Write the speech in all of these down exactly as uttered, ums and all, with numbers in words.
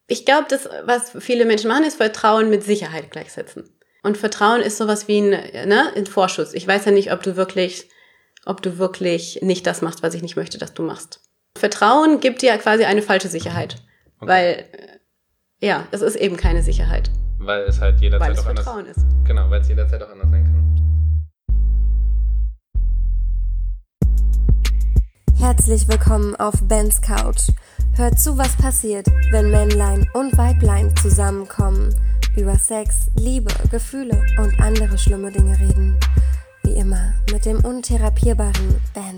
Ich glaube, das, was viele Menschen machen, ist Vertrauen mit Sicherheit gleichsetzen. Und Vertrauen ist sowas wie ein, ne, ein Vorschuss. Ich weiß ja nicht, ob du wirklich, ob du wirklich nicht das machst, was ich nicht möchte, dass du machst. Vertrauen gibt dir quasi eine falsche Sicherheit. Okay. Weil, ja, es ist eben keine Sicherheit. Weil es halt jederzeit auch anders... Weil es Vertrauen ist. Genau, weil es jederzeit auch anders sein kann. Herzlich willkommen auf Bens Couch. Hört zu, was passiert, wenn Männlein und Weiblein zusammenkommen, über Sex, Liebe, Gefühle und andere schlimme Dinge reden. Wie immer mit dem untherapierbaren Ben.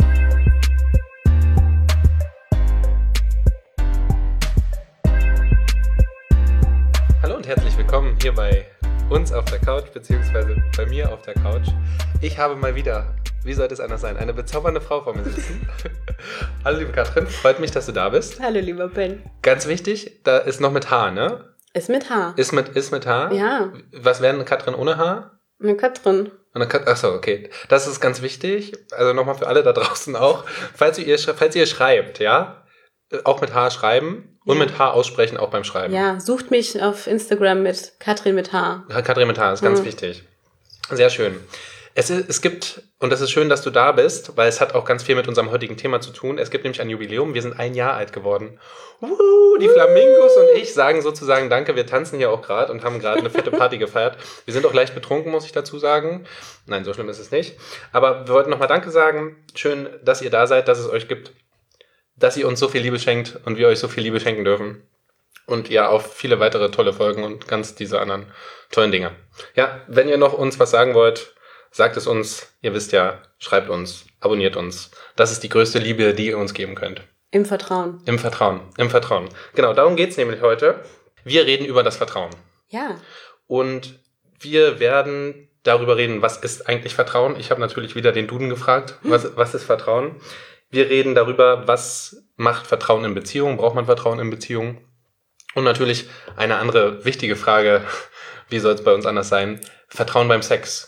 Hallo und herzlich willkommen hier bei uns auf der Couch, beziehungsweise bei mir auf der Couch. Ich habe mal wieder, wie sollte es anders sein, eine bezaubernde Frau vor mir sitzen. Hallo liebe Katrin, freut mich, dass du da bist. Hallo lieber Ben. Ganz wichtig, da ist noch mit Haar, ne? Ist mit Haar. Ist mit, ist mit Haar? Ja. Was wäre eine Katrin ohne Haar? Eine Katrin. Eine Kat- Achso, okay. Das ist ganz wichtig. Also nochmal für alle da draußen auch. Falls ihr, falls ihr schreibt, ja, auch mit H schreiben und ja. mit H aussprechen, auch beim Schreiben. Ja, sucht mich auf Instagram mit Katrin mit H. Katrin mit H ist ganz mhm. wichtig. Sehr schön. Es, ist, es gibt, und das ist schön, dass du da bist, weil es hat auch ganz viel mit unserem heutigen Thema zu tun. Es gibt nämlich ein Jubiläum. Wir sind ein Jahr alt geworden. Uh, die Flamingos und ich sagen sozusagen Danke. Wir tanzen hier auch gerade und haben gerade eine fette Party gefeiert. Wir sind auch leicht betrunken, muss ich dazu sagen. Nein, so schlimm ist es nicht. Aber wir wollten nochmal Danke sagen. Schön, dass ihr da seid, dass es euch gibt, dass ihr uns so viel Liebe schenkt und wir euch so viel Liebe schenken dürfen. Und ja, auf viele weitere tolle Folgen und ganz diese anderen tollen Dinge. Ja, wenn ihr noch uns was sagen wollt, sagt es uns. Ihr wisst ja, schreibt uns, abonniert uns. Das ist die größte Liebe, die ihr uns geben könnt. Im Vertrauen. Im Vertrauen, im Vertrauen. Genau, darum geht's nämlich heute. Wir reden über das Vertrauen. Ja. Und wir werden darüber reden, was ist eigentlich Vertrauen? Ich habe natürlich wieder den Duden gefragt, was, was ist Vertrauen? Wir reden darüber, was macht Vertrauen in Beziehungen? Braucht man Vertrauen in Beziehungen? Und natürlich eine andere wichtige Frage, wie soll es bei uns anders sein? Vertrauen beim Sex.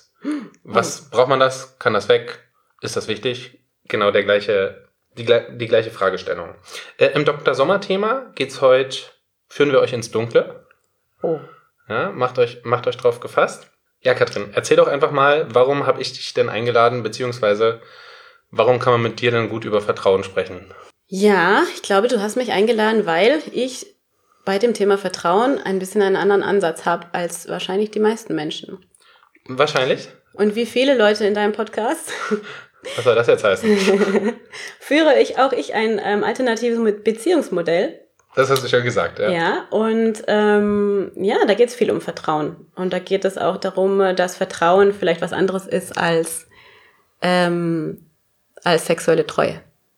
Was braucht man das? Kann das weg? Ist das wichtig? Genau der gleiche, die, die gleiche Fragestellung. Äh, Im Doktor Sommer-Thema geht's heute, führen wir euch ins Dunkle. Oh. Ja, macht euch, macht euch drauf gefasst. Ja, Katrin, erzähl doch einfach mal, warum habe ich dich denn eingeladen, beziehungsweise warum kann man mit dir denn gut über Vertrauen sprechen? Ja, ich glaube, du hast mich eingeladen, weil ich bei dem Thema Vertrauen ein bisschen einen anderen Ansatz habe als wahrscheinlich die meisten Menschen. Wahrscheinlich. Und wie viele Leute in deinem Podcast was soll das jetzt heißen? führe ich auch ich ein ähm, alternatives Beziehungsmodell. Das hast du schon gesagt, ja. Ja, und ähm, ja, da geht es viel um Vertrauen. Und da geht es auch darum, dass Vertrauen vielleicht was anderes ist als, ähm, als sexuelle Treue.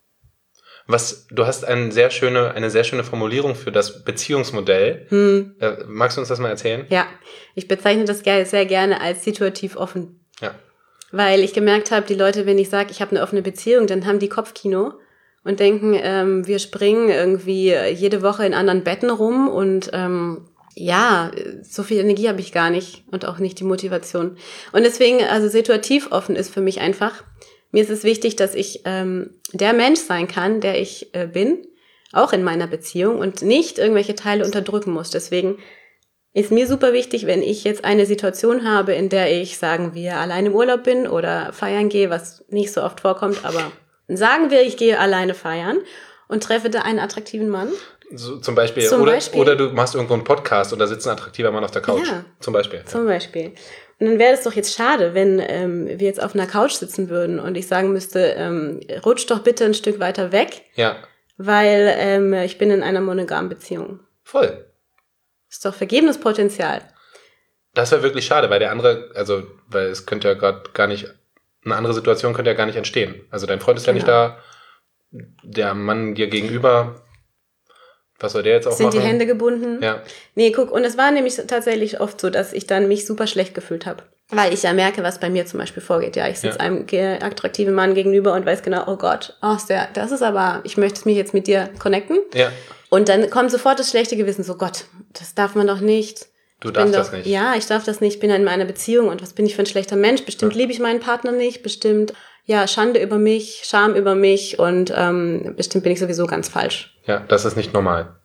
Was, du hast eine sehr schöne, eine sehr schöne Formulierung für das Beziehungsmodell. Hm. Äh, magst du uns das mal erzählen? Ja, ich bezeichne das sehr gerne als situativ offen. Ja. Weil ich gemerkt habe, die Leute, wenn ich sage, ich habe eine offene Beziehung, dann haben die Kopfkino und denken, ähm, wir springen irgendwie jede Woche in anderen Betten rum und ähm, ja, so viel Energie habe ich gar nicht und auch nicht die Motivation. Und deswegen, also situativ offen ist für mich einfach, mir ist es wichtig, dass ich ähm, der Mensch sein kann, der ich äh, bin, auch in meiner Beziehung und nicht irgendwelche Teile unterdrücken muss. Deswegen ist mir super wichtig, wenn ich jetzt eine Situation habe, in der ich, sagen wir, allein im Urlaub bin oder feiern gehe, was nicht so oft vorkommt, aber sagen wir, ich gehe alleine feiern und treffe da einen attraktiven Mann. So, zum Beispiel. Zum oder, Beispiel. Oder du machst irgendwo einen Podcast und da sitzt ein attraktiver Mann auf der Couch. Ja, zum Beispiel. Zum Beispiel. Und dann wäre es doch jetzt schade, wenn ähm, wir jetzt auf einer Couch sitzen würden und ich sagen müsste, ähm, rutsch doch bitte ein Stück weiter weg, ja. weil ähm, ich bin in einer monogamen Beziehung. Voll. Ist doch vergebenes Potenzial. Das wäre wirklich schade, weil der andere, also, weil es könnte ja gerade gar nicht, eine andere Situation könnte ja gar nicht entstehen. Also dein Freund ist Genau. ja nicht da, der Mann dir gegenüber, was soll der jetzt auch Sind machen? Sind die Hände gebunden? Ja. Nee, guck, und es war nämlich tatsächlich oft so, dass ich dann mich super schlecht gefühlt habe. Weil ich ja merke, was bei mir zum Beispiel vorgeht. Ja, ich sitze ja. einem ge- attraktiven Mann gegenüber und weiß genau, oh Gott, oh, ist der, das ist aber, ich möchte mich jetzt mit dir connecten. Ja. Und dann kommt sofort das schlechte Gewissen, so Gott, das darf man doch nicht. Du darfst doch, das nicht. Ja, ich darf das nicht, ich bin in meiner Beziehung und was bin ich für ein schlechter Mensch? Bestimmt ja. liebe ich meinen Partner nicht, bestimmt, ja, Schande über mich, Scham über mich und ähm, bestimmt bin ich sowieso ganz falsch. Ja, das ist nicht normal.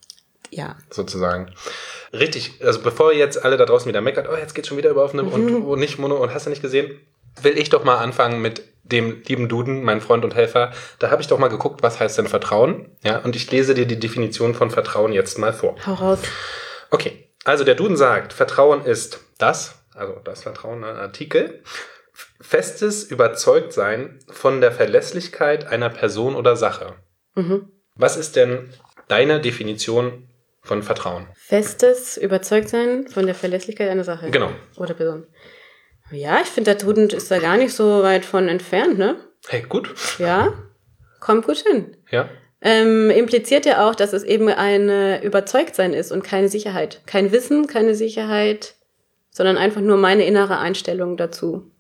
Ja. Sozusagen. Richtig, also bevor jetzt alle da draußen wieder meckert, oh, jetzt geht's schon wieder über offene mhm. und oh, nicht Mono und hast du nicht gesehen, will ich doch mal anfangen mit dem lieben Duden, mein Freund und Helfer. Da habe ich doch mal geguckt, was heißt denn Vertrauen? Ja, und ich lese dir die Definition von Vertrauen jetzt mal vor. Hau raus. Okay, also der Duden sagt, Vertrauen ist das, also das Vertrauen, ein Artikel, festes Überzeugtsein von der Verlässlichkeit einer Person oder Sache. Mhm. Was ist denn deine Definition von Vertrauen? Festes Überzeugtsein von der Verlässlichkeit einer Sache. Genau. Oder Person. Ja, ich finde, der Duden ist da gar nicht so weit von entfernt, ne? Hey, gut. Ja, kommt gut hin. Ja. Ähm, impliziert ja auch, dass es eben ein Überzeugtsein ist und keine Sicherheit. Kein Wissen, keine Sicherheit, sondern einfach nur meine innere Einstellung dazu.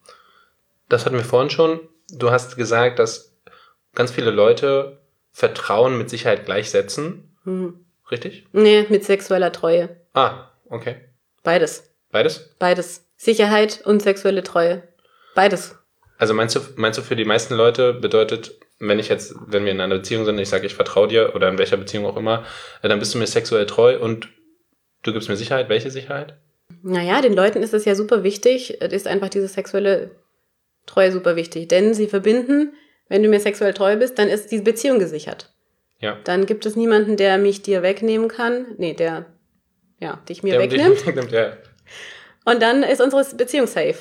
Das hatten wir vorhin schon. Du hast gesagt, dass ganz viele Leute Vertrauen mit Sicherheit gleichsetzen. Hm. Richtig? Nee, mit sexueller Treue. Ah, okay. Beides. Beides? Beides. Sicherheit und sexuelle Treue. Beides. Also meinst du, meinst du, für die meisten Leute bedeutet, wenn ich jetzt, wenn wir in einer Beziehung sind, ich sage, ich vertraue dir oder in welcher Beziehung auch immer, dann bist du mir sexuell treu und du gibst mir Sicherheit. Welche Sicherheit? Naja, den Leuten ist es ja super wichtig, ist einfach diese sexuelle Treue super wichtig. Denn sie verbinden, wenn du mir sexuell treu bist, dann ist die Beziehung gesichert. Ja. Dann gibt es niemanden, der mich dir wegnehmen kann. Nee, der, ja, dich mir der wegnimmt. Dich, ja. Und dann ist unsere Beziehung safe.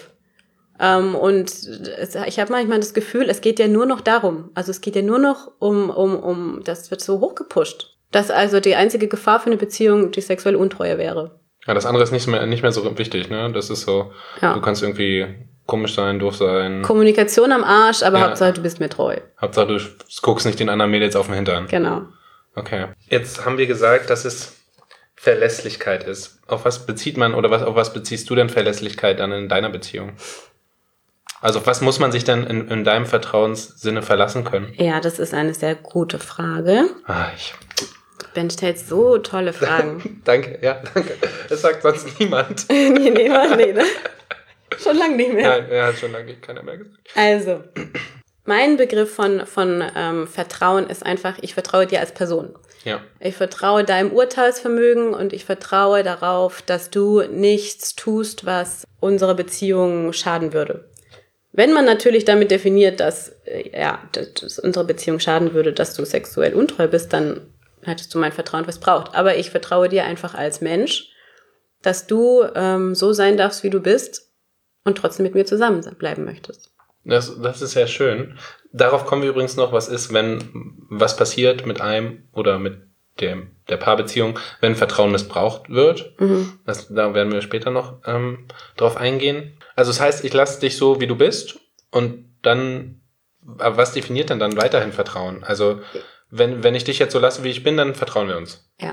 Ähm, und es, ich habe manchmal das Gefühl, es geht ja nur noch darum. Also es geht ja nur noch um, um, um, das wird so hochgepusht, dass also die einzige Gefahr für eine Beziehung die sexuelle Untreue wäre. Ja, das andere ist nicht mehr, nicht mehr so wichtig, ne? Das ist so, ja. Du kannst irgendwie komisch sein, doof sein. Kommunikation am Arsch, aber ja. Hauptsache du bist mir treu. Hauptsache du guckst nicht den anderen Mädels auf den Hintern. Genau. Okay. Jetzt haben wir gesagt, dass es Verlässlichkeit ist. Auf was bezieht man oder was, auf was beziehst du denn Verlässlichkeit dann in deiner Beziehung? Also auf was muss man sich denn in, in deinem Vertrauenssinne verlassen können? Ja, das ist eine sehr gute Frage. Ah, ich... Ben stellt so tolle Fragen. Danke, ja, danke. Das sagt sonst niemand. nee, nee, nee, ne? Schon lange nicht mehr. Nein, er hat schon lange keiner mehr gesagt. Also, mein Begriff von, von ähm, Vertrauen ist einfach, ich vertraue dir als Person. Ja. Ich vertraue deinem Urteilsvermögen und ich vertraue darauf, dass du nichts tust, was unserer Beziehung schaden würde. Wenn man natürlich damit definiert, dass, äh, ja, dass unsere Beziehung schaden würde, dass du sexuell untreu bist, dann hättest du mein Vertrauen missbraucht. Aber ich vertraue dir einfach als Mensch, dass du ähm, so sein darfst, wie du bist und trotzdem mit mir zusammenbleiben möchtest. Das, das ist sehr schön. Darauf kommen wir übrigens noch, was ist, wenn was passiert mit einem oder mit dem, der Paarbeziehung, wenn Vertrauen missbraucht wird. Mhm. Das, da werden wir später noch ähm, drauf eingehen. Also das heißt, ich lasse dich so, wie du bist und dann, aber was definiert denn dann weiterhin Vertrauen? Also wenn, wenn ich dich jetzt so lasse, wie ich bin, dann vertrauen wir uns. Ja.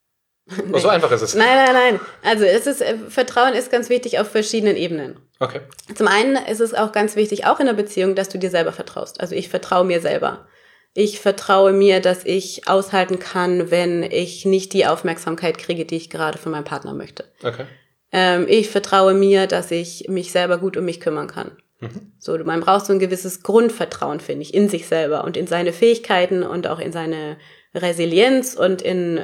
Oh, so einfach ist es. Nein, nein, nein. Also es ist, Vertrauen ist ganz wichtig auf verschiedenen Ebenen. Okay. Zum einen ist es auch ganz wichtig, auch in der Beziehung, dass du dir selber vertraust. Also ich vertraue mir selber. Ich vertraue mir, dass ich aushalten kann, wenn ich nicht die Aufmerksamkeit kriege, die ich gerade von meinem Partner möchte. Okay. Ähm, ich vertraue mir, dass ich mich selber gut um mich kümmern kann. Mhm. So, man braucht so ein gewisses Grundvertrauen, finde ich, in sich selber und in seine Fähigkeiten und auch in seine Resilienz und in,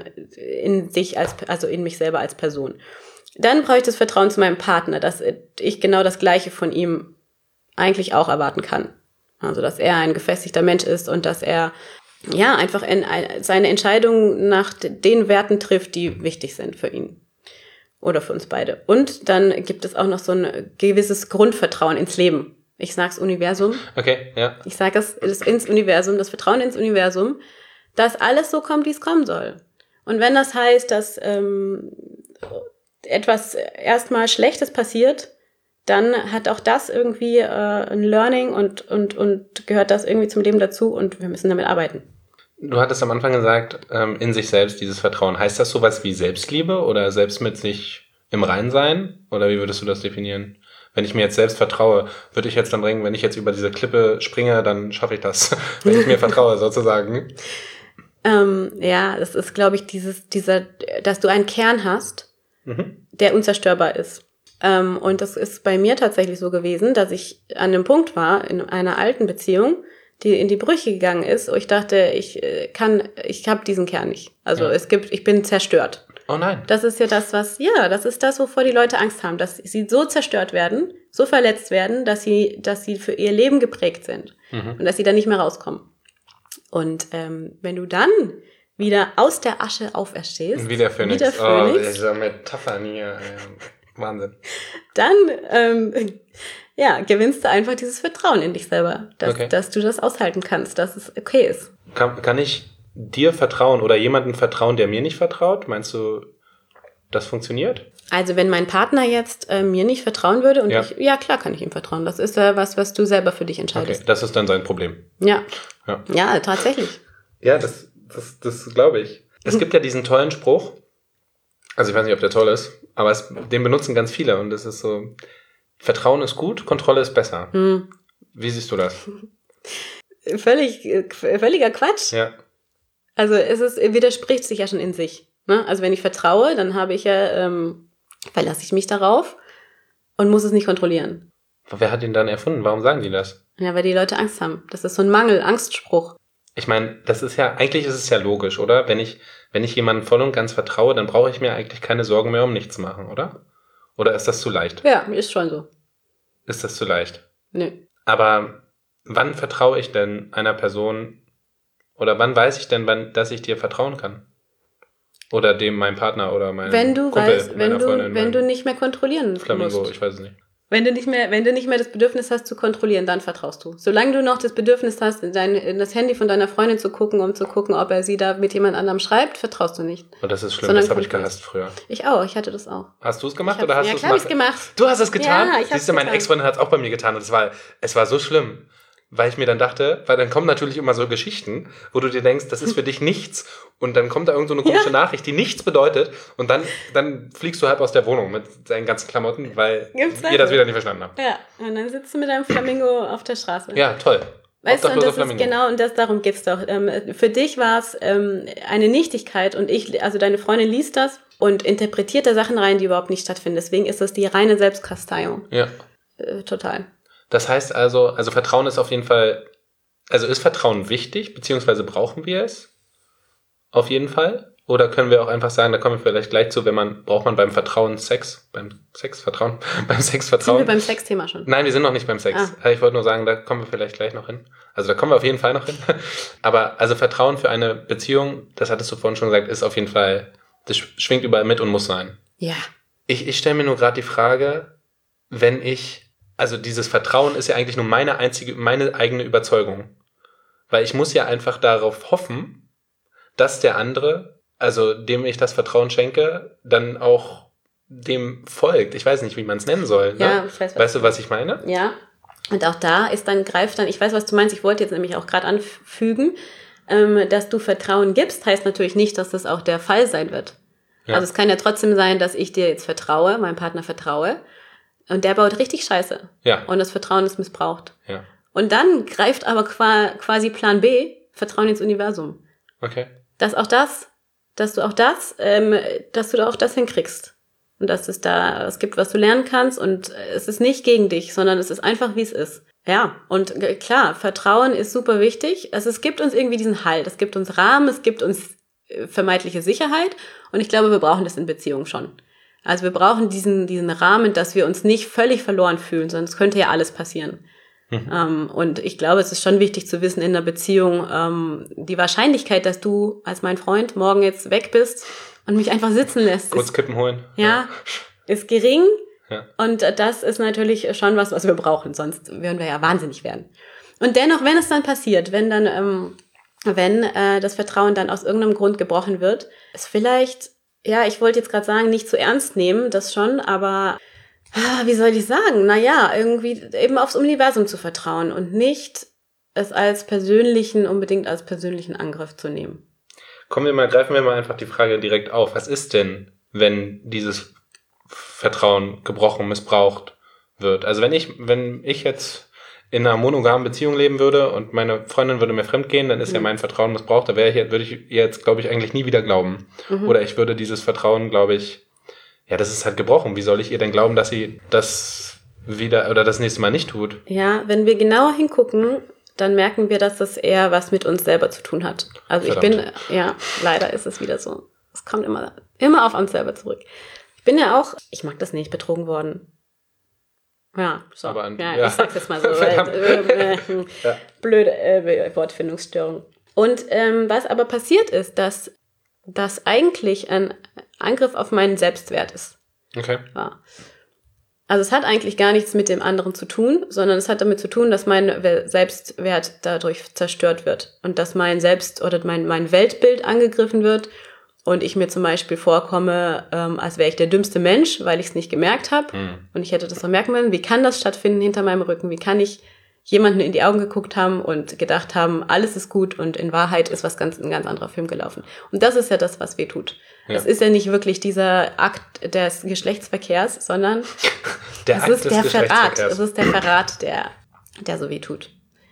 in sich als, also in mich selber als Person. Dann brauche ich das Vertrauen zu meinem Partner, dass ich genau das Gleiche von ihm eigentlich auch erwarten kann. Also, dass er ein gefestigter Mensch ist und dass er, ja, einfach in, seine Entscheidungen nach den Werten trifft, die wichtig sind für ihn. Oder für uns beide. Und dann gibt es auch noch so ein gewisses Grundvertrauen ins Leben. Ich sag's Universum. Okay, ja. Ich sage es das ins Universum, das Vertrauen ins Universum, dass alles so kommt, wie es kommen soll. Und wenn das heißt, dass ähm, etwas erstmal Schlechtes passiert, dann hat auch das irgendwie äh, ein Learning und, und, und gehört das irgendwie zum Leben dazu und wir müssen damit arbeiten. Du hattest am Anfang gesagt, ähm, in sich selbst dieses Vertrauen. Heißt das sowas wie Selbstliebe oder selbst mit sich im Rein sein? Oder wie würdest du das definieren? Wenn ich mir jetzt selbst vertraue, würde ich jetzt dann bringen, wenn ich jetzt über diese Klippe springe, dann schaffe ich das, wenn ich mir vertraue sozusagen. Ähm, ja, das ist, glaube ich, dieses, dieser, dass du einen Kern hast, mhm. der unzerstörbar ist. Ähm, und das ist bei mir tatsächlich so gewesen, dass ich an einem Punkt war, in einer alten Beziehung, die in die Brüche gegangen ist, wo ich dachte, ich kann, ich habe diesen Kern nicht. Also ja. es gibt, ich bin zerstört. Oh nein. Das ist ja das, was, ja, das ist das, wovor die Leute Angst haben, dass sie so zerstört werden, so verletzt werden, dass sie, dass sie für ihr Leben geprägt sind mhm. und dass sie da nicht mehr rauskommen. Und ähm, wenn du dann wieder aus der Asche auferstehst, wie der Phönix, wie der Phönix oh, diese Metaphern hier, Wahnsinn. Dann, ähm, ja, gewinnst du einfach dieses Vertrauen in dich selber, dass, okay. dass du das aushalten kannst, dass es okay ist. Kann, kann ich dir vertrauen oder jemandem vertrauen, der mir nicht vertraut? Meinst du, das funktioniert? Also wenn mein Partner jetzt äh, mir nicht vertrauen würde und ja. ich, ja klar kann ich ihm vertrauen. Das ist ja was, was du selber für dich entscheidest. Okay, das ist dann sein Problem. Ja, ja, ja tatsächlich. Ja, das, das, das glaube ich. Es gibt ja diesen tollen Spruch, also ich weiß nicht, ob der toll ist, aber es, den benutzen ganz viele und das ist so, Vertrauen ist gut, Kontrolle ist besser. Hm. Wie siehst du das? Völlig, völliger Quatsch. Ja. Also es ist, widerspricht sich ja schon in sich. Ne? Also wenn ich vertraue, dann habe ich ja, ähm, verlasse ich mich darauf und muss es nicht kontrollieren. Wer hat ihn dann erfunden? Warum sagen die das? Ja, weil die Leute Angst haben. Das ist so ein Mangel-Angstspruch. Ich meine, das ist ja, eigentlich ist es ja logisch, oder? Wenn ich, wenn ich jemandem voll und ganz vertraue, dann brauche ich mir eigentlich keine Sorgen mehr um nichts machen, oder? Oder ist das zu leicht? Ja, ist schon so. Ist das zu leicht? Nö. Aber wann vertraue ich denn einer Person, oder wann weiß ich denn, wann, dass ich dir vertrauen kann? Oder dem, meinem Partner oder meinem wenn du Kumpel, weißt, wenn du, Freundin, wenn du nicht mehr kontrollieren Flamingo, musst. ich weiß es nicht. Wenn du nicht mehr, wenn du nicht mehr das Bedürfnis hast zu kontrollieren, dann vertraust du. Solange du noch das Bedürfnis hast, in, dein, in das Handy von deiner Freundin zu gucken, um zu gucken, ob er sie da mit jemand anderem schreibt, vertraust du nicht. Und das ist schlimm, das habe ich gehasst früher. Ich auch, ich hatte das auch. Hast du es gemacht oder hast ja, du es gemacht? Ja, klar, ich gemacht. Du hast es getan? Ja, ich Siehst du, meine Ex-Freundin hat es auch bei mir getan und es war, es war so schlimm. Weil ich mir dann dachte, weil dann kommen natürlich immer so Geschichten, wo du dir denkst, das ist für dich nichts und dann kommt da irgend so eine komische ja. Nachricht, die nichts bedeutet und dann, dann fliegst du halb aus der Wohnung mit deinen ganzen Klamotten, weil ihr das wieder nicht verstanden habt. Ja, und dann sitzt du mit deinem Flamingo auf der Straße. Ja, toll. Weißt du, und das ist genau, und das, darum geht's doch. Ähm, für dich war es ähm, eine Nichtigkeit und ich, also deine Freundin liest das und interpretiert da Sachen rein, die überhaupt nicht stattfinden. Deswegen ist das die reine Selbstkasteiung. Ja. Äh, total. Das heißt also, also Vertrauen ist auf jeden Fall, also ist Vertrauen wichtig, beziehungsweise brauchen wir es? Auf jeden Fall? Oder können wir auch einfach sagen, da kommen wir vielleicht gleich zu, wenn man, braucht man beim Vertrauen Sex? Beim Sex Vertrauen? beim Sex Vertrauen? Sind wir beim Sexthema schon? Nein, wir sind noch nicht beim Sex. Ah. Ich wollte nur sagen, da kommen wir vielleicht gleich noch hin. Also da kommen wir auf jeden Fall noch hin. Aber also Vertrauen für eine Beziehung, das hattest du vorhin schon gesagt, ist auf jeden Fall, das schwingt überall mit und muss sein. Ja. Ich, ich stelle mir nur gerade die Frage, wenn ich, also dieses Vertrauen ist ja eigentlich nur meine einzige, meine eigene Überzeugung. Weil ich muss ja einfach darauf hoffen, dass der andere, also dem ich das Vertrauen schenke, dann auch dem folgt. Ich weiß nicht, wie man es nennen soll. Ne? Ja, ich weiß, was weißt du, was ich meine? Ja. Und auch da ist dann, greift dann, ich weiß, was du meinst, ich wollte jetzt nämlich auch gerade anfügen, ähm, dass du Vertrauen gibst, heißt natürlich nicht, dass das auch der Fall sein wird. Ja. Also es kann ja trotzdem sein, dass ich dir jetzt vertraue, meinem Partner vertraue, und der baut richtig Scheiße. Ja. Und das Vertrauen ist missbraucht. Ja. Und dann greift aber quasi Plan B, Vertrauen ins Universum. Okay. Dass auch das, dass du auch das, ähm, dass du da auch das hinkriegst. Und dass es da, es gibt, was du lernen kannst und es ist nicht gegen dich, sondern es ist einfach, wie es ist. Ja, und klar, Vertrauen ist super wichtig. Also es gibt uns irgendwie diesen Halt, es gibt uns Rahmen, es gibt uns vermeintliche Sicherheit und ich glaube, wir brauchen das in Beziehungen schon. Also wir brauchen diesen, diesen Rahmen, dass wir uns nicht völlig verloren fühlen, sondern es könnte ja alles passieren. Mhm. Ähm, und ich glaube, es ist schon wichtig zu wissen in einer Beziehung, ähm, die Wahrscheinlichkeit, dass du als mein Freund morgen jetzt weg bist und mich einfach sitzen lässt. Kurz ist, Kippen holen. Ja, ja, ist gering. Ja. Und das ist natürlich schon was, was wir brauchen, sonst würden wir ja wahnsinnig werden. Und dennoch, wenn es dann passiert, wenn dann, ähm, wenn äh, das Vertrauen dann aus irgendeinem Grund gebrochen wird, ist vielleicht, ja, ich wollte jetzt gerade sagen, nicht zu ernst nehmen, das schon, aber ah, wie soll ich sagen? Naja, irgendwie eben aufs Universum zu vertrauen und nicht es als persönlichen, unbedingt als persönlichen Angriff zu nehmen. Kommen wir mal, greifen wir mal einfach die Frage direkt auf. Was ist denn, wenn dieses Vertrauen gebrochen, missbraucht wird? Also wenn ich, wenn ich jetzt in einer monogamen Beziehung leben würde und meine Freundin würde mir fremdgehen, dann ist mhm. ja mein Vertrauen missbraucht. Da wäre ich, würde ich jetzt, glaube ich, eigentlich nie wieder glauben. Mhm. Oder ich würde dieses Vertrauen, glaube ich, ja, das ist halt gebrochen. Wie soll ich ihr denn glauben, dass sie das wieder oder das nächste Mal nicht tut? Ja, wenn wir genauer hingucken, dann merken wir, dass das eher was mit uns selber zu tun hat. Also Verdammt. ich bin, ja, leider ist es wieder so. Es kommt immer, immer auf uns selber zurück. Ich bin ja auch, ich mag das nicht, betrogen worden. Ja, so. Aber an, ja, ja, ich sag's jetzt mal so. weil, äh, äh, ja. Blöde äh, Wortfindungsstörung. Und ähm, was aber passiert ist, dass das eigentlich ein Angriff auf meinen Selbstwert ist. Okay. Ja. Also es hat eigentlich gar nichts mit dem anderen zu tun, sondern es hat damit zu tun, dass mein Selbstwert dadurch zerstört wird und dass mein Selbst- oder mein, mein Weltbild angegriffen wird und ich mir zum Beispiel vorkomme, ähm, als wäre ich der dümmste Mensch, weil ich es nicht gemerkt habe mhm. und ich hätte das noch merken müssen. Wie kann das stattfinden hinter meinem Rücken? Wie kann ich jemanden in die Augen geguckt haben und gedacht haben, alles ist gut und in Wahrheit ist was ganz, ein ganz anderer Film gelaufen. Und das ist ja das, was weh tut. Ja. Das ist ja nicht wirklich dieser Akt des Geschlechtsverkehrs, sondern der das Akt ist des der Verrat. Geschlechtsverkehrs. Das ist der Verrat, der, der so weh tut.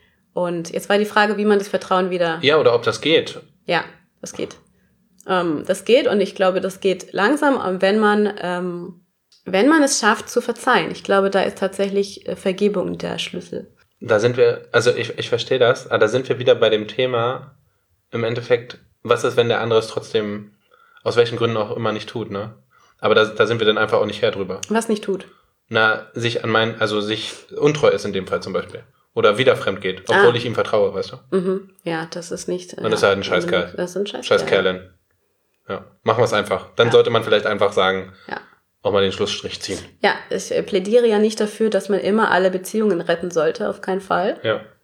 Und jetzt war die Frage, wie man das Vertrauen wieder... Ja, oder ob das geht. Ja, das geht. Ähm, das geht und ich glaube, das geht langsam, wenn man, ähm, wenn man es schafft zu verzeihen. Ich glaube, da ist tatsächlich Vergebung der Schlüssel. Da sind wir, also ich, ich verstehe das, aber da sind wir wieder bei dem Thema, im Endeffekt, was ist, wenn der andere es trotzdem, aus welchen Gründen auch immer nicht tut, ne? Aber da, da sind wir dann einfach auch nicht her drüber. Was nicht tut? Na, sich an mein, also sich untreu ist in dem Fall zum Beispiel. Oder wieder fremd geht, obwohl ah. ich ihm vertraue, weißt du? Mhm. Ja, das ist nicht... Und ja, das ist halt ein Scheißkerl. Das ist ein Scheißkerl. Scheißkerlin. Ja, machen wir es einfach. Dann ja. sollte man vielleicht einfach sagen... Ja. Auch mal den Schlussstrich ziehen. Ja, ich plädiere ja nicht dafür, dass man immer alle Beziehungen retten sollte, auf keinen Fall.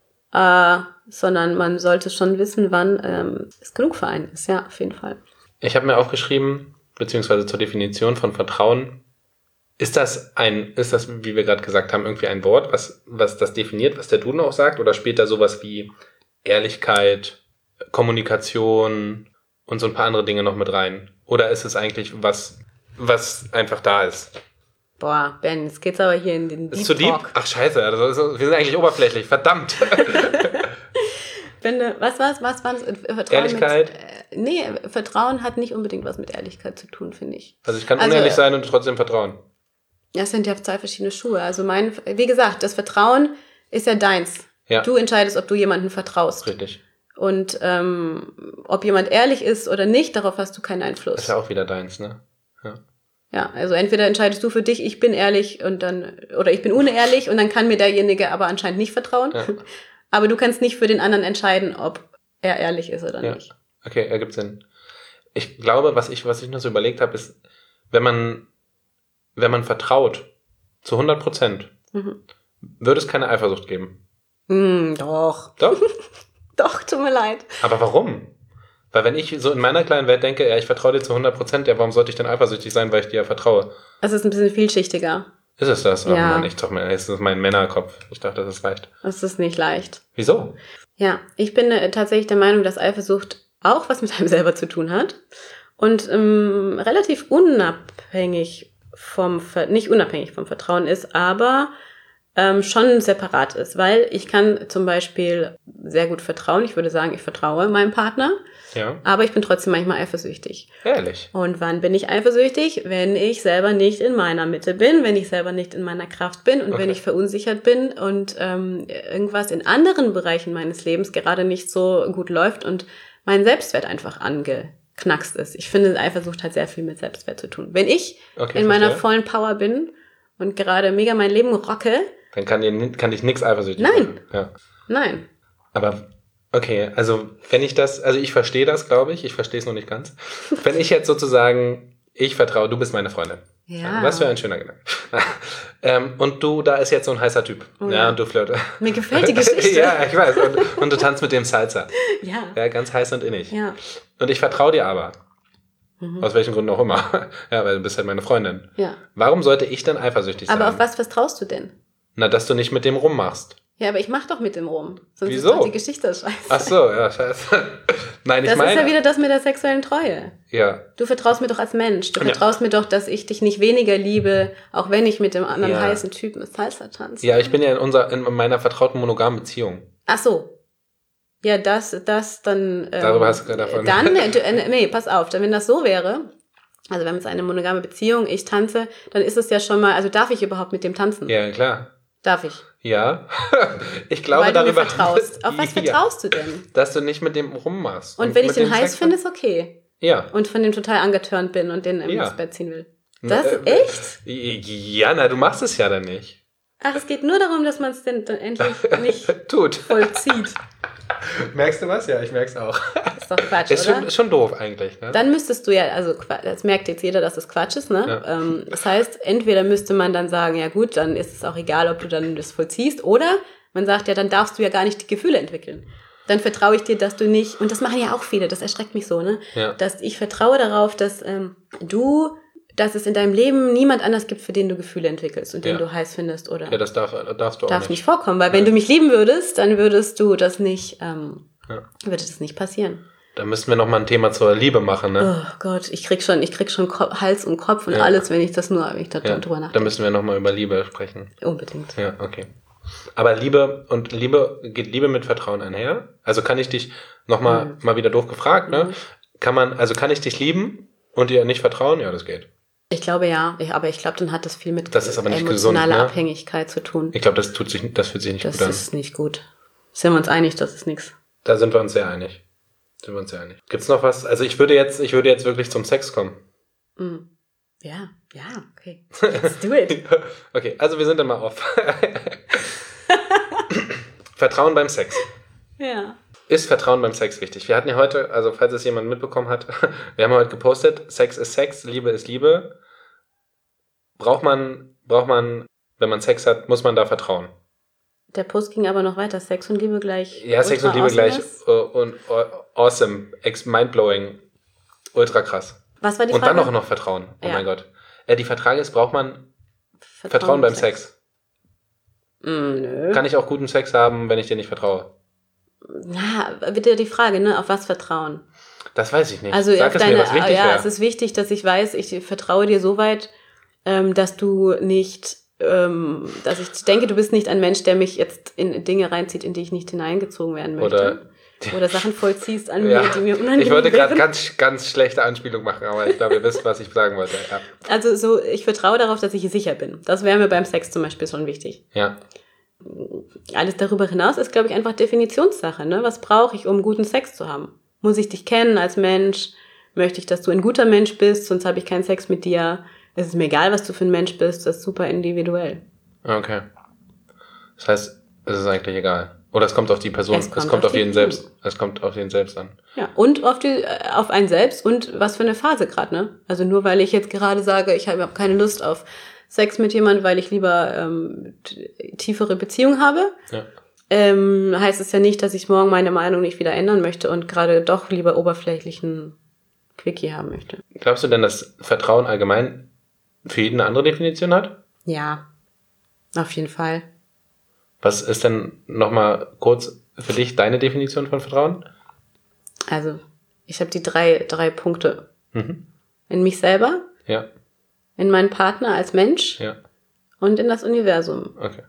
Ja. Äh, sondern man sollte schon wissen, wann ähm, es genug für einen ist. Ja, auf jeden Fall. Ich habe mir aufgeschrieben, beziehungsweise zur Definition von Vertrauen, ist das ein, ist das, wie wir gerade gesagt haben, irgendwie ein Wort, was, was das definiert, was der Duden auch sagt? Oder spielt da sowas wie Ehrlichkeit, Kommunikation und so ein paar andere Dinge noch mit rein? Oder ist es eigentlich was... was einfach da ist. Boah, Ben, jetzt geht's aber hier in den Deep Ist zu deep? Ach scheiße, also, wir sind eigentlich oberflächlich, verdammt. Ben, was was was was Vertrauen Ehrlichkeit? Mit, äh, nee, Vertrauen hat nicht unbedingt was mit Ehrlichkeit zu tun, finde ich. Also ich kann also, unehrlich sein und trotzdem vertrauen. Das sind ja zwei verschiedene Schuhe. Also mein, wie gesagt, das Vertrauen ist ja deins. Ja. Du entscheidest, ob du jemandem vertraust. Richtig. Und ähm, ob jemand ehrlich ist oder nicht, darauf hast du keinen Einfluss. Das ist ja auch wieder deins, ne? Ja. Ja, also entweder entscheidest du für dich, ich bin ehrlich und dann, oder ich bin unehrlich und dann kann mir derjenige aber anscheinend nicht vertrauen. Ja. Aber du kannst nicht für den anderen entscheiden, ob er ehrlich ist oder ja. nicht. Okay, ergibt Sinn. Ich glaube, was ich, was ich noch so überlegt habe, ist, wenn man, wenn man vertraut, zu hundert Prozent, mhm. würde es keine Eifersucht geben. Mm, doch. Doch? Doch, tut mir leid. Aber warum? Weil wenn ich so in meiner kleinen Welt denke, ja, ich vertraue dir zu hundert Prozent, ja, warum sollte ich denn eifersüchtig sein, weil ich dir ja vertraue? Es ist ein bisschen vielschichtiger. Ist es das? Oh ja. Mann, ich doch, es ist mein Männerkopf. Ich dachte, das ist leicht. Es ist nicht leicht. Wieso? Ja, ich bin äh, tatsächlich der Meinung, dass Eifersucht auch was mit einem selber zu tun hat. Und ähm, relativ unabhängig vom, Ver- nicht unabhängig vom Vertrauen ist, aber ähm, schon separat ist. Weil ich kann zum Beispiel sehr gut vertrauen. Ich würde sagen, ich vertraue meinem Partner. Ja. Aber ich bin trotzdem manchmal eifersüchtig. Ehrlich? Und wann bin ich eifersüchtig? Wenn ich selber nicht in meiner Mitte bin, wenn ich selber nicht in meiner Kraft bin und okay. wenn ich verunsichert bin und ähm, irgendwas in anderen Bereichen meines Lebens gerade nicht so gut läuft und mein Selbstwert einfach angeknackst ist. Ich finde, Eifersucht hat sehr viel mit Selbstwert zu tun. Wenn ich okay, in meiner verstehe. vollen Power bin und gerade mega mein Leben rocke, dann kann, dir, kann dich nichts eifersüchtig Nein. machen. Ja. Nein. Aber okay, also wenn ich das, also ich verstehe das, glaube ich, ich verstehe es noch nicht ganz. Wenn ich jetzt sozusagen, ich vertraue, du bist meine Freundin. Ja. Was für ein schöner Gedanke. ähm, und du, da ist jetzt so ein heißer Typ. Oh, ja, ja, und du flirtest. Mir gefällt die Geschichte. Ja, ich weiß. Und, und du tanzt mit dem Salsa. Ja. Ja, ganz heiß und innig. Ja. Und ich vertraue dir aber. Mhm. Aus welchen Gründen auch immer. Ja, weil du bist halt meine Freundin. Ja. Warum sollte ich denn eifersüchtig sein? Aber auf was vertraust du denn? Na, dass du nicht mit dem rummachst. Ja, aber ich mach doch mit dem rum. Sonst Wieso? ist doch die Geschichte scheiße. Ach so, ja, scheiße. Nein, ich das meine... ist ja wieder das mit der sexuellen Treue. Ja. Du vertraust mir doch als Mensch. Du Ja. vertraust mir doch, dass ich dich nicht weniger liebe, auch wenn ich mit dem anderen Ja. heißen Typen Salsa tanze. Ja, ich bin ja in, unserer, in meiner vertrauten monogamen Beziehung. Ach so. Ja, das, das dann... Ähm, Darüber hast du gerade davon. Dann, äh, du, äh, nee, pass auf. Dann, wenn das so wäre, also wir haben jetzt eine monogame Beziehung, ich tanze, dann ist es ja schon mal, also darf ich überhaupt mit dem tanzen? Ja, klar. Darf ich? Ja, ich glaube Weil du mir darüber. vertraust. Auf was Ja. vertraust du denn? Dass du nicht mit dem rummachst. Und, wenn ich mit den dem heiß Sex- finde, ist okay. Ja. Und von dem total angetörnt bin und den Ja. ins Bett ziehen will. Das Äh, echt? Ja, na, du machst es ja dann nicht. Ach, es geht nur darum, dass man es dann, dann endlich nicht Tut. vollzieht. Merkst du was? Ja, ich merk's auch. Ist doch Quatsch, Ist oder? schon, schon doof eigentlich. Ne? Dann müsstest du ja, also Qua- das merkt jetzt jeder, dass das Quatsch ist, ne? Ja. Ähm, das heißt, entweder müsste man dann sagen, ja gut, dann ist es auch egal, ob du dann das vollziehst, oder man sagt ja, dann darfst du ja gar nicht die Gefühle entwickeln. Dann vertraue ich dir, dass du nicht, und das machen ja auch viele, das erschreckt mich so, ne? Ja. Dass ich vertraue darauf, dass ähm, du, dass es in deinem Leben niemand anders gibt, für den du Gefühle entwickelst und den Ja. du heiß findest, oder? Ja, das darf, darfst du auch Darf nicht. nicht vorkommen, weil wenn du mich lieben würdest, dann würdest du das nicht, ähm, Ja. würde das nicht passieren. Da müssten wir nochmal ein Thema zur Liebe machen, ne? Oh Gott, ich krieg schon, ich krieg schon Ko- Hals und Kopf und Ja. alles, wenn ich das nur, wenn ich da Ja. drüber Da nachdenke. müssen wir nochmal über Liebe sprechen. Unbedingt. Ja, okay. Aber Liebe und Liebe, geht Liebe mit Vertrauen einher? Also kann ich dich nochmal Mhm. mal wieder doof gefragt, ne? Mhm. Kann man, also kann ich dich lieben und dir nicht vertrauen? Ja, das geht. Ich glaube ja, ich, aber ich glaube, dann hat das viel mit Das ist aber nicht emotionaler gesund, ne? Abhängigkeit zu tun. Ich glaube, das tut sich, das fühlt sich nicht Das gut an. ist nicht gut. Sind wir uns einig, das ist nichts. Da sind wir uns sehr einig. Sind wir uns sehr einig. Gibt's noch was? Also ich würde jetzt, ich würde jetzt wirklich zum Sex kommen. Mhm. Ja, ja, okay. Let's do it. Okay, also wir sind dann mal auf. Vertrauen beim Sex. Ja. Ist Vertrauen beim Sex wichtig? Wir hatten ja heute, also falls es jemand mitbekommen hat, wir haben heute gepostet, Sex ist Sex, Liebe ist Liebe. Braucht man, braucht man, wenn man Sex hat, muss man da vertrauen? Der Post ging aber noch weiter. Sex und Liebe gleich. Ja, Sex und ultra Liebe gleich awesomeness. uh, und uh, awesome, ex mindblowing, ultra krass. Was war die Und Frage? dann auch noch Vertrauen. Oh Ja. mein Gott. Äh, die Frage ist, braucht man Vertrauen, beim Sex? Mm, nö. Kann ich auch guten Sex haben, wenn ich dir nicht vertraue? Ja, bitte die Frage, ne? Auf was vertrauen? Das weiß ich nicht. Also Sag auf es deine, mir, was wichtig ja, wäre. es ist wichtig, dass ich weiß, ich vertraue dir so weit, ähm, dass du nicht, ähm, dass ich denke, du bist nicht ein Mensch, der mich jetzt in Dinge reinzieht, in die ich nicht hineingezogen werden möchte. Oder, Oder Sachen vollziehst an ja, mir, die mir unangenehm ich wollte gerade wären. ganz, ganz schlechte Anspielung machen, aber ich glaube, ihr wisst, was ich sagen wollte. Ja. Also so, ich vertraue darauf, dass ich sicher bin. Das wäre mir beim Sex zum Beispiel schon wichtig. ja. Alles darüber hinaus ist, glaube ich, einfach Definitionssache. Ne? Was brauche ich, um guten Sex zu haben? Muss ich dich kennen als Mensch? Möchte ich, dass du ein guter Mensch bist? Sonst habe ich keinen Sex mit dir. Es ist mir egal, was du für ein Mensch bist. Das ist super individuell. Okay. Das heißt, es ist eigentlich egal. Oder es kommt auf die Person. Es Es kommt kommt, auf auf die jeden Person. selbst. Es kommt auf jeden selbst an. Ja, und auf, die, äh, auf einen selbst und was für eine Phase gerade. Ne? Also nur weil ich jetzt gerade sage, ich habe überhaupt keine Lust auf Sex mit jemandem, weil ich lieber ähm, t- tiefere Beziehung habe, Ja. ähm, heißt es ja nicht, dass ich morgen meine Meinung nicht wieder ändern möchte und gerade doch lieber oberflächlichen Quickie haben möchte. Glaubst du denn, dass Vertrauen allgemein für jeden eine andere Definition hat? Ja, auf jeden Fall. Was ist denn nochmal kurz für dich deine Definition von Vertrauen? Also, ich habe die drei, drei Punkte. Mhm. In mich selber, Ja, in meinen Partner als Mensch ja, und in das Universum. okay.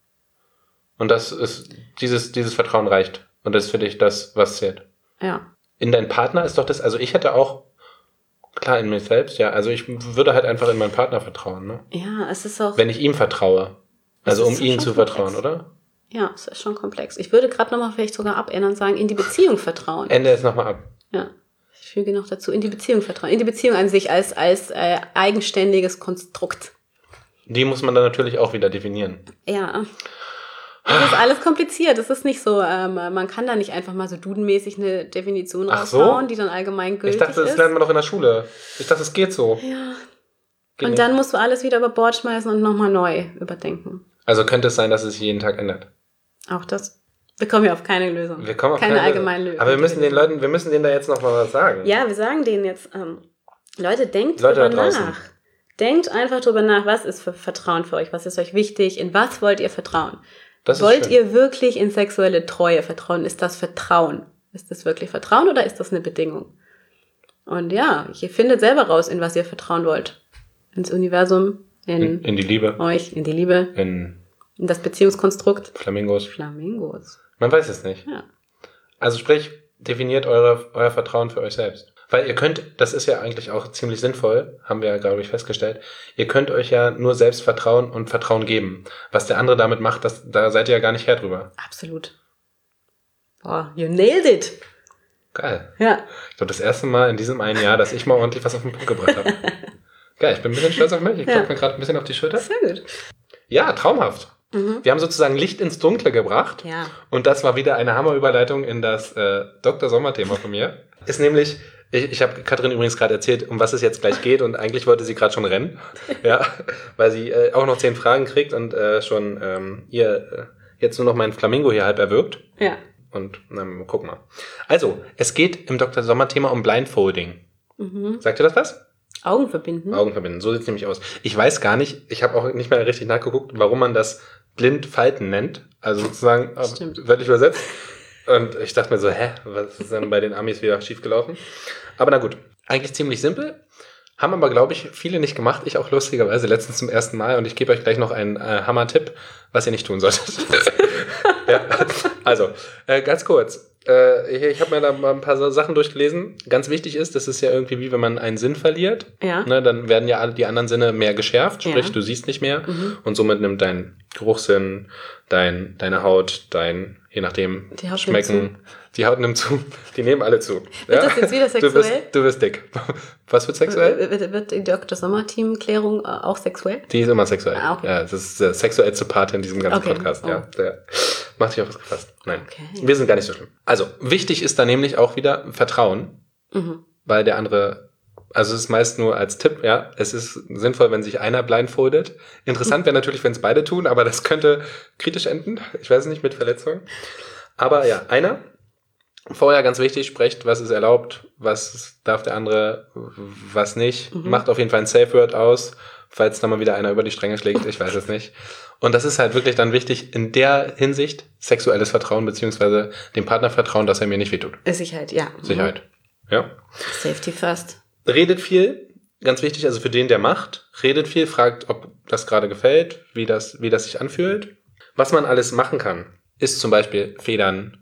Und das ist, dieses, dieses Vertrauen reicht. Und das ist für dich das, was zählt. Ja. In deinen Partner ist doch das, also ich hätte auch, klar, in mich selbst, ja, also ich würde halt einfach in meinen Partner vertrauen, ne? Ja, es ist auch... Wenn ich ihm vertraue. Also Das um ist ihm schon zu komplex. vertrauen, oder? Ja, es ist schon komplex. Ich würde gerade nochmal vielleicht sogar abändern und sagen, in die Beziehung vertrauen. Ende jetzt nochmal ab. Ja, ich füge noch dazu, in die Beziehung vertrauen. In die Beziehung an sich als, als äh, eigenständiges Konstrukt. Die muss man dann natürlich auch wieder definieren. Ja. Das ist alles kompliziert. Es ist nicht so, ähm, man kann da nicht einfach mal so dudenmäßig eine Definition Ach so? raushauen, die dann allgemein gültig Ich dachte, das ist. lernt man doch in der Schule. Ich dachte, es geht so. Ja. Geht Und nicht. dann musst du alles wieder über Bord schmeißen und nochmal neu überdenken. Also könnte es sein, dass es sich jeden Tag ändert. Auch das. Wir kommen ja auf keine Lösung. Wir kommen auf keine keine allgemeine Lösung. Aber wir müssen den Leuten, wir müssen denen da jetzt noch mal was sagen. Ja, wir sagen denen jetzt, ähm, Leute, denkt Leute da drüber draußen. nach. Denkt einfach drüber nach, was ist für Vertrauen für euch, was ist euch wichtig, in was wollt ihr vertrauen? Das ist Wollt schön. ihr wirklich in sexuelle Treue vertrauen? Ist das Vertrauen? Ist das wirklich Vertrauen oder ist das eine Bedingung? Und ja, ihr findet selber raus, in was ihr vertrauen wollt. Ins Universum, in, in, in die Liebe, euch, in die Liebe, in in das Beziehungskonstrukt. Flamingos. Flamingos. Man weiß es nicht. Ja. Also sprich, definiert eure, euer Vertrauen für euch selbst. Weil ihr könnt, das ist ja eigentlich auch ziemlich sinnvoll, haben wir ja, glaube ich, festgestellt, ihr könnt euch ja nur selbst vertrauen und Vertrauen geben. Was der andere damit macht, das, da seid ihr ja gar nicht her drüber. Absolut. Boah, you nailed it. Geil. Ja. Ich glaube, das erste Mal in diesem einen Jahr, dass ich mal ordentlich was auf den Punkt gebracht habe. Geil, ich bin ein bisschen stolz auf mich. Ich klopfe Ja. mir gerade ein bisschen auf die Schulter. Sehr gut. Ja, traumhaft. Mhm. Wir haben sozusagen Licht ins Dunkle gebracht. Ja. Und das war wieder eine Hammerüberleitung in das äh, Doktor Sommer-Thema von mir. Ist nämlich, ich, ich habe Katrin übrigens gerade erzählt, um was es jetzt gleich geht. Und eigentlich wollte sie gerade schon rennen. Ja, weil sie äh, auch noch zehn Fragen kriegt und äh, schon ähm, ihr äh, jetzt nur noch meinen Flamingo hier halb erwürgt. Ja. Und ähm, guck mal. Also, es geht im Doktor Sommer-Thema um Blindfolding. Mhm. Sagt ihr das was? Augen verbinden. Augen verbinden, so sieht es nämlich aus. Ich weiß gar nicht, ich habe auch nicht mehr richtig nachgeguckt, warum man das Blindfalten nennt. Also sozusagen Stimmt. wörtlich übersetzt. Und ich dachte mir so, hä, was ist denn bei den Amis wieder schiefgelaufen? Aber na gut, eigentlich ziemlich simpel. Haben aber, glaube ich, viele nicht gemacht. Ich auch lustigerweise letztens zum ersten Mal. Und ich gebe euch gleich noch einen äh, Hammer-Tipp, was ihr nicht tun solltet. Ja, also, äh, ganz kurz. Äh, ich ich habe mir da mal ein paar Sachen durchgelesen. Ganz wichtig ist, das ist ja irgendwie wie wenn man einen Sinn verliert. Ja. Ne, dann werden ja alle die anderen Sinne mehr geschärft. Sprich, Ja. du siehst nicht mehr. Mhm. Und somit nimmt dein Geruchssinn, dein, deine Haut, dein, je nachdem, Die Haut Schmecken. nimmt Die Haut nimmt zu. Die nehmen alle zu. Wird das jetzt wieder Du bist, sexuell? du bist dick. Was wird sexuell? Wird, wird die Doktor Sommer-Team-Klärung äh, auch sexuell? Die ist immer sexuell. Ah, okay. Ja, das ist der sexuellste Part in diesem ganzen Okay. Podcast. Oh. Ja, der macht sich auf was gefasst. Nein, Okay. wir sind gar nicht so schlimm. Also, wichtig ist da nämlich auch wieder Vertrauen, Mhm. weil der andere, also es ist meist nur als Tipp, ja, es ist sinnvoll, wenn sich einer blindfoldet. Interessant wäre natürlich, wenn es beide tun, aber das könnte kritisch enden. Ich weiß nicht, mit Verletzungen. Aber ja, einer. Vorher ganz wichtig, sprecht, was ist erlaubt, was darf der andere, was nicht. Mhm. Macht auf jeden Fall ein Safe Word aus, falls da mal wieder einer über die Stränge schlägt, ich weiß es nicht. Und das ist halt wirklich dann wichtig, in der Hinsicht sexuelles Vertrauen, beziehungsweise dem Partner vertrauen, dass er mir nicht wehtut. Sicherheit, ja. Sicherheit. Ja. Safety first. Redet viel, ganz wichtig, also für den, der macht, redet viel, fragt, ob das gerade gefällt, wie das, wie das sich anfühlt. Was man alles machen kann, ist zum Beispiel Federn,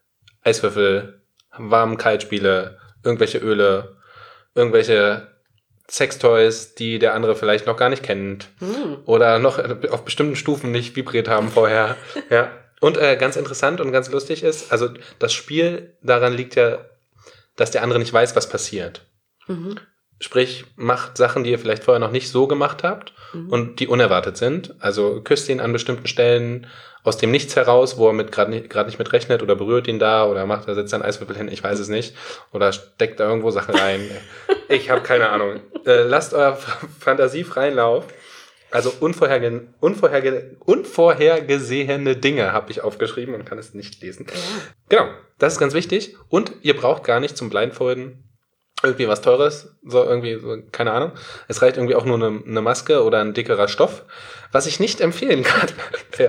Eiswürfel, Warm-Kalt-Spiele, irgendwelche Öle, irgendwelche Sextoys, die der andere vielleicht noch gar nicht kennt Mhm. oder noch auf bestimmten Stufen nicht vibriert haben vorher. Ja. Und äh, ganz interessant und ganz lustig ist, also das Spiel daran liegt ja, dass der andere nicht weiß, was passiert. Mhm. Sprich, macht Sachen, die ihr vielleicht vorher noch nicht so gemacht habt Mhm. und die unerwartet sind. Also küsst ihn an bestimmten Stellen aus dem Nichts heraus, wo er mit gerade nicht, gerade nicht mit rechnet oder berührt ihn da oder macht, er setzt einen Eiswürfel hin, ich weiß es nicht. Oder steckt da irgendwo Sachen rein. Ich habe keine Ahnung. Äh, lasst euer Fantasie freien Lauf. Also unvorherge unvorherge unvorhergesehene Dinge habe ich aufgeschrieben und kann es nicht lesen. Ja. Genau, das ist ganz wichtig. Und ihr braucht gar nicht zum Blindfolden irgendwie was Teures, so irgendwie, so, keine Ahnung. Es reicht irgendwie auch nur eine, eine Maske oder ein dickerer Stoff. Was ich nicht empfehlen kann, ja,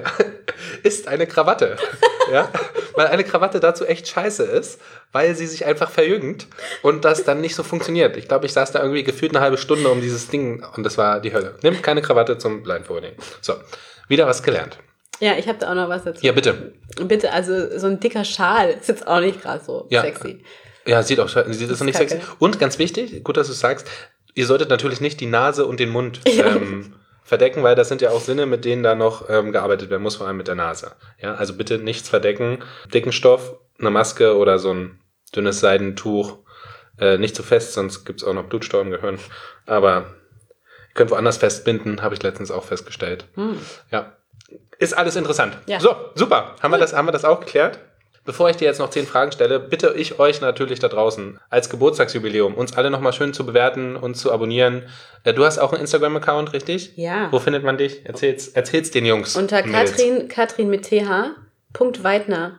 ist eine Krawatte. Ja? Weil eine Krawatte dazu echt scheiße ist, weil sie sich einfach verjüngt und das dann nicht so funktioniert. Ich glaube, ich saß da irgendwie gefühlt eine halbe Stunde um dieses Ding und das war die Hölle. Nehmt keine Krawatte zum Blindfolding. So, wieder was gelernt. Ja, ich habe da auch noch was dazu. Ja, bitte. Bitte, also so ein dicker Schal ist jetzt auch nicht gerade so Ja. sexy. Ja, sieht auch sieht das ist noch nicht kacke. sexy. Und ganz wichtig, gut, dass du es sagst, ihr solltet natürlich nicht die Nase und den Mund ähm, verdecken, weil das sind ja auch Sinne, mit denen da noch ähm, gearbeitet werden muss, vor allem mit der Nase. Ja, also bitte nichts verdecken. Dicken Stoff, eine Maske oder so ein dünnes Seidentuch. Äh, nicht zu fest, sonst gibt's auch noch Blutstau im Gehirn. Aber ihr könnt woanders festbinden, habe ich letztens auch festgestellt. Hm. Ja. Ist alles interessant. Ja. So, super. Haben wir das, haben wir das auch geklärt? Bevor ich dir jetzt noch zehn Fragen stelle, bitte ich euch natürlich da draußen als Geburtstagsjubiläum, uns alle nochmal schön zu bewerten und zu abonnieren. Äh, Du hast auch einen Instagram-Account, richtig? Ja. Wo findet man dich? Erzähl's, erzähl's den Jungs. Unter und Mädels. Katrin, Katrin mit T H, Punkt Weidner.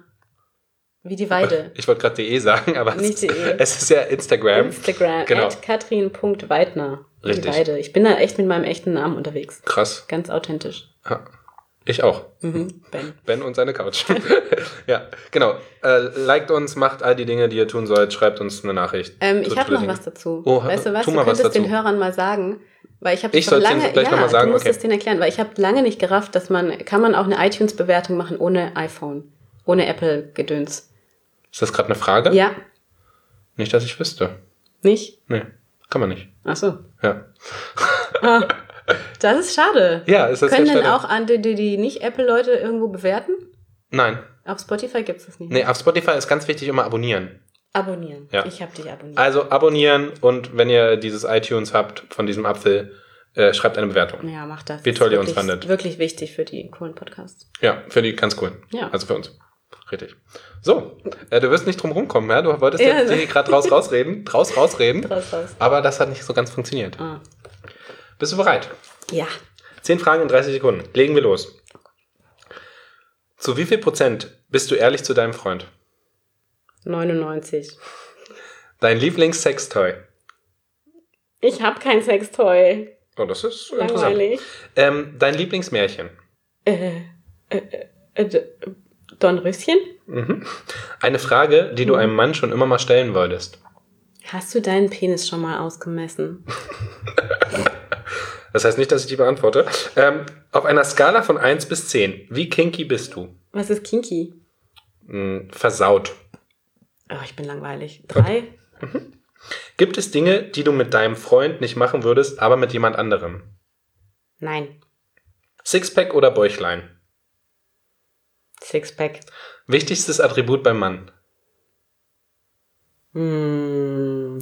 Wie die Weide. Ich wollte gerade de sagen, aber Nicht es, de. es ist ja Instagram. Instagram, Genau. at Katrin.Weidner. Wie die Richtig. Weide. Ich bin da echt mit meinem echten Namen unterwegs. Krass. Ganz authentisch. Ja. Ich auch. Mhm. Ben. Ben und seine Couch. Ja, genau. Äh, liked uns, macht all die Dinge, die ihr tun sollt, schreibt uns eine Nachricht. Ähm, ich Tut habe noch Dinge. was dazu. Oh, weißt du was? tu Du mal was könntest den dazu. Hörern mal sagen, weil ich habe Ich soll's denen lange, gleich ja, noch mal sagen? du musst Okay. es denen erklären, weil ich habe lange nicht gerafft, dass man, kann man auch eine iTunes-Bewertung machen ohne iPhone, ohne Apple-Gedöns. Ist das gerade eine Frage? Ja, Nicht, dass ich wüsste. Nicht? Nee, kann man nicht. Ach so. Ja. Ah, das ist schade. Ja, ist das Können sehr denn schade. auch an die, die, die Nicht-Apple-Leute irgendwo bewerten? Nein. Auf Spotify gibt es das nicht. Nee, auf Spotify ist ganz wichtig immer abonnieren. Abonnieren. Ja. Ich habe dich abonniert. Also abonnieren und wenn ihr dieses iTunes habt von diesem Apfel, äh, schreibt eine Bewertung. Ja, macht das. Wie Das toll ist ihr uns wirklich, fandet. Wirklich wichtig für die coolen Podcasts. Ja, für die ganz cool. Ja. Also für uns. Richtig. So, äh, du wirst nicht drum rumkommen, ja? Du wolltest Ja, jetzt ne? hier gerade raus rausreden, draus rausreden, Draus raus. aber das hat nicht so ganz funktioniert. Ah. Bist du bereit? Ja. Zehn Fragen in dreißig Sekunden. Legen wir los. Zu wie viel Prozent bist du ehrlich zu deinem Freund? neunundneunzig. Dein Lieblings-Sextoy? Ich habe kein Sextoy. Oh, das ist interessant. Langweilig. Ähm, dein Lieblingsmärchen? Äh, äh, äh, äh, Dornröschen? Mhm. Eine Frage, die du einem Mann schon immer mal stellen wolltest. Hast du deinen Penis schon mal ausgemessen? Das heißt nicht, dass ich die beantworte. Ähm, auf einer Skala von eins bis zehn, wie kinky bist du? Was ist kinky? Hm, versaut. Oh, ich bin langweilig. Drei? Mhm. Gibt es Dinge, die du mit deinem Freund nicht machen würdest, aber mit jemand anderem? Nein. Sixpack oder Bäuchlein? Sixpack. Wichtigstes Attribut beim Mann? Hm.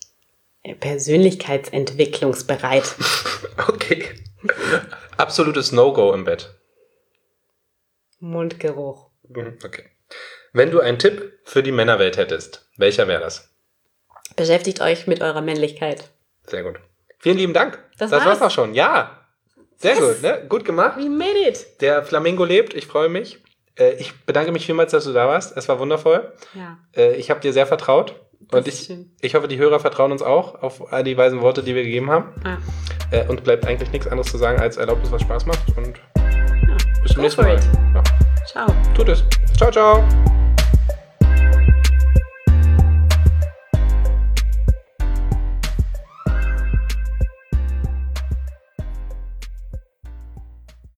Persönlichkeitsentwicklungsbereit. Okay. Absolutes No-Go im Bett? Mundgeruch. Mhm, okay. Wenn du einen Tipp für die Männerwelt hättest, welcher wäre das? Beschäftigt euch mit eurer Männlichkeit. Sehr gut. Vielen lieben Dank. Das das war's. war's auch schon. Ja. Sehr Yes. gut, ne? Gut gemacht. We made it. Der Flamingo lebt. Ich freue mich. Äh, ich bedanke mich vielmals, dass du da warst. Es war wundervoll. Ja. Äh, ich habe dir sehr vertraut. Das Und ist ich, schön. ich hoffe, die Hörer vertrauen uns auch auf all die weisen Worte, die wir gegeben haben. Ah. Äh, und bleibt eigentlich nichts anderes zu sagen, als erlaubt es, was Spaß macht. Und Ja. bis zum Go nächsten for Mal. it. Ja. Ciao. Tut es. Ciao, ciao.